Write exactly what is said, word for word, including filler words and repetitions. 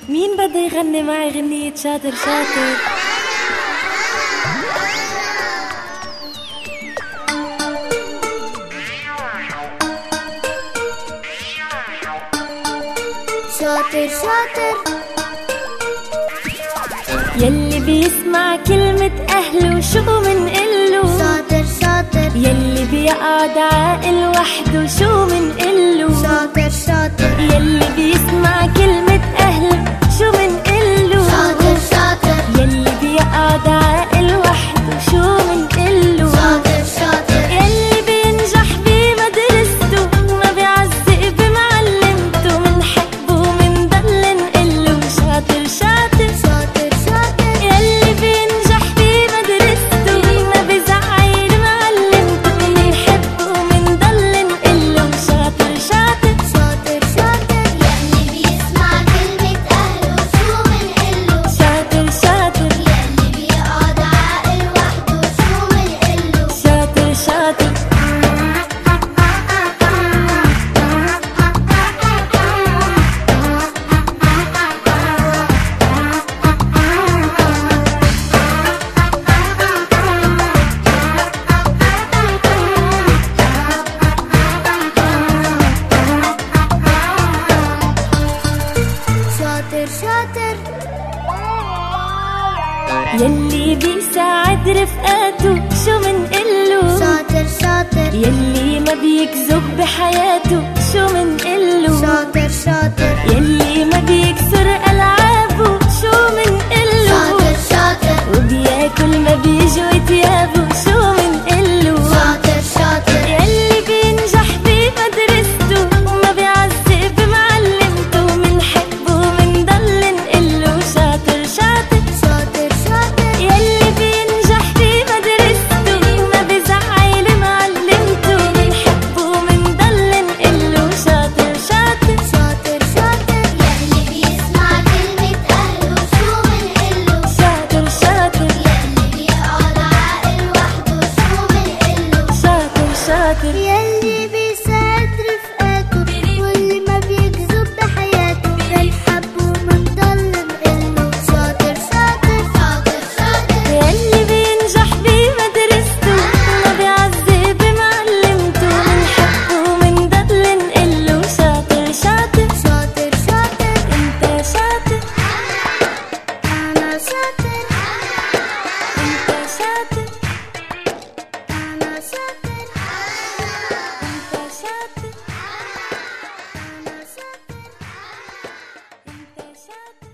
مين بده يغني معي غنية شاطر شاطر؟ شاطر شاطر يلي بيسمع كلمة أهله شو منقله؟ شاطر شاطر يلي بيقعد عاقل وحده شو منقله؟ شاطر شاطر يلي بيسمع كلمة أهله شو منقله؟ شاطر شاطر يلي بيقعد عاقل وحده شو منقله؟ شاطر شاطر يلي بينجح بمدرسته ما بيعزق بمعلمته منحبه ومنضل نقله شاطر شاطر شاطر شاطر يلي بينجح بمدرسته ما بيزعل معلمته منحبه ومنضل نقله شاطر شاطر شاطر شاطر يلي بيسمع كلمة أهله شو منقله؟ شاطر شاطر يلي بيقعد عاقل وحده شو منقله؟ شاطر شاطر شاطر شاطر يلي بيساعد رفقاته شو منقله؟ شاطر شاطر يلي ما بيكذب بحياته شو منقله؟ شاطر شاطر يلي ما بيكسر ألعابه شو منقله؟ شاطر شاطر وبياكل ما بيجوا تيابه شو منقله؟ شاطر شاطر يلي بينجح بمدرسته وما بيعزق بمعلمته منحبه ومنضل نقله شاطر شاطر شاطر شاطر يلي بينجح بمدرسته ما بيزعل معلمته منحبه ومنضل نقله شاطر شاطر شاطر شاطر يلي بيسمع كلمة أهله شو منقله؟ شاطر شاطر يلي بيقعد عاقل وحده شو منقله؟ شاطر شاطر يلي بيساعد رفقاته واللي ما بيكذب بحياته بنحبه ومنضل نقله شاطر شاطر شاطر شاطر يلي بينجح بمدرسته ما بيعزق بمعلمته منحبه ومنضل نقله شاطر شاطر شاطر شاطر انت شاطر أنا شاطر انت شاطر أنا شاطر انت شاطر أنا شاطر انت شاطر